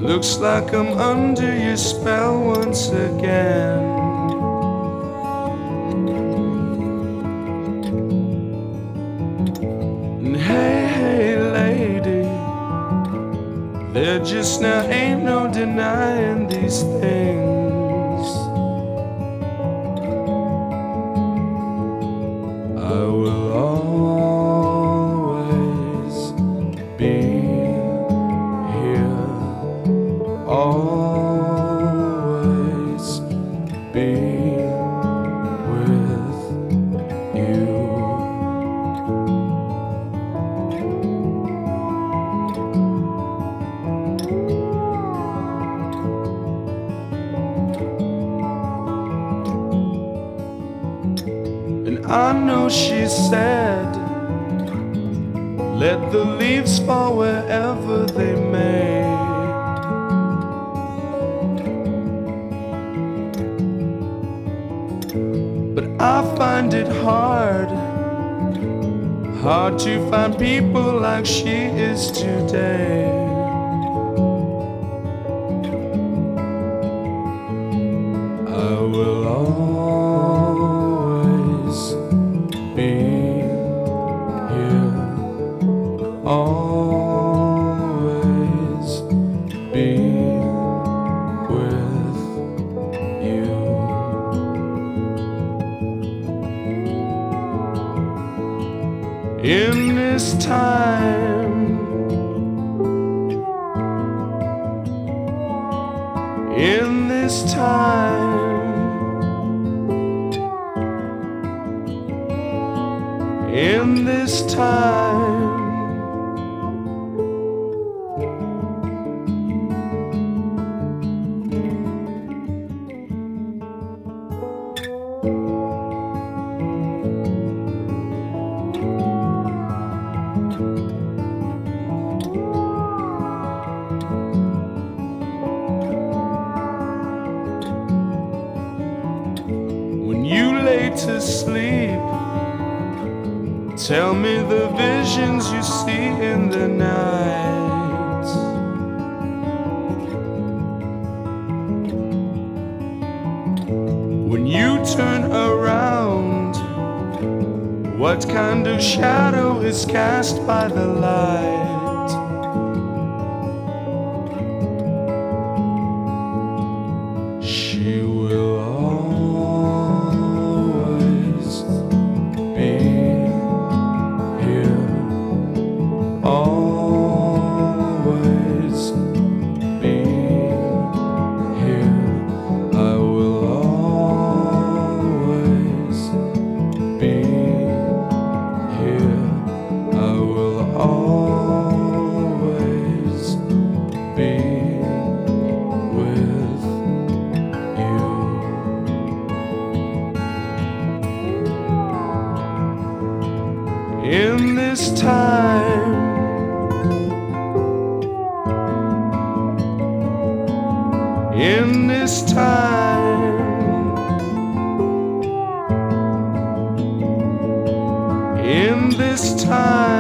Looks like I'm under your spell once again. And hey, hey, lady, there just now ain't no denying these things. I will always be here, always be with you. And I know she said, let the leaves fall wherever they may. But I find it hard to find people like she is today. I will always be here, always be with you. In this time, in this time, in this time, when you lay to sleep, tell me the visions you see in the night. When you turn around, what kind of shadow is cast by the light? She will always be here, always be here. I will always be here. I will always be with you. In this time, in this time, in this time.